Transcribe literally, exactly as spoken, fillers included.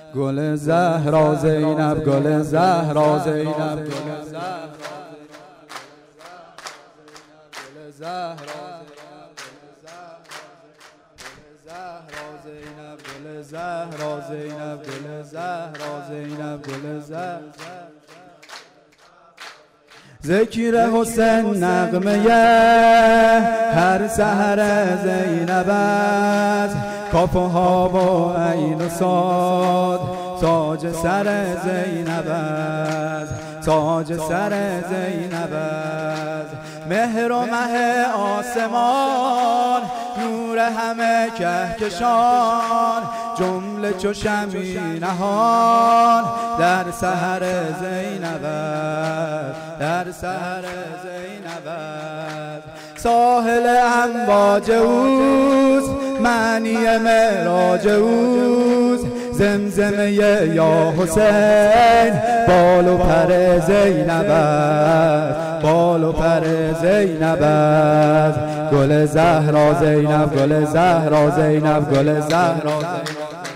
گل زهرا زینب، گل زهرا زینب، گل زهرا زینب، گل زهرا زینب، گل زهرا زینب، گل زهرا. ذکر حسین نغمه هر سحر زینب است، کاف و ها و عین و صاد تاج سر زینب است، تاج سر زینب است. مهر و مه آسمان نور همه کهکشان، جمله چو شمعی نهان در سحر زینب است، در سحر زینب است. ساحل امواج اوست، معنی معراج اوست، زمزمه یا حسین بال و پر زینب است، بال و پر زینب است. گل زهرا زینب، گل زهرا زینب، گل زهرا زینب.